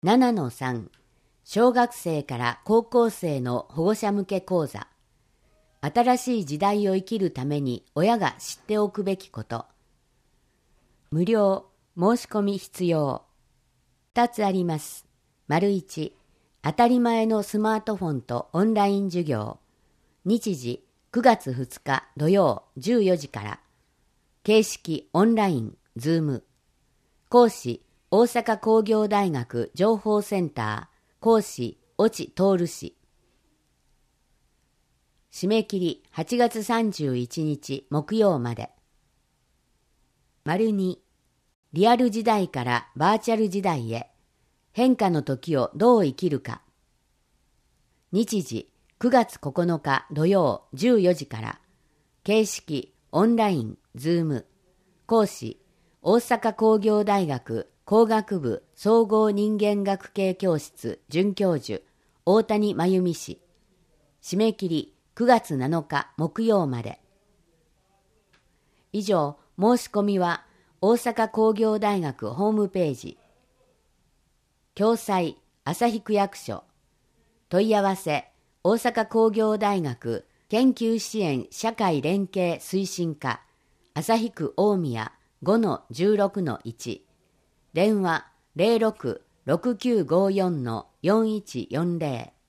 7-3 小学生から高校生の保護者向け講座。新しい時代を生きるために親が知っておくべきこと。無料、申し込み必要。2つあります。1、当たり前のスマートフォンとオンライン授業。日時9月2日土曜14時から。形式オンライン、ズーム。講師、大阪工業大学情報センター。講師、越智徹氏。締め切り8月31日木曜まで。2、リアル時代からバーチャル時代へ。変化の時をどう生きるか。日時9月9日土曜14時から。形式オンライン、ズーム。講師、大阪工業大学工学部総合人間学系教室准教授大谷真由美氏。締め切り9月7日木曜まで。以上、申し込みは大阪工業大学ホームページ。共催旭区役所。問い合わせ大阪工業大学研究支援社会連携推進課旭区大宮 5-16-1。電話 06-6954-4140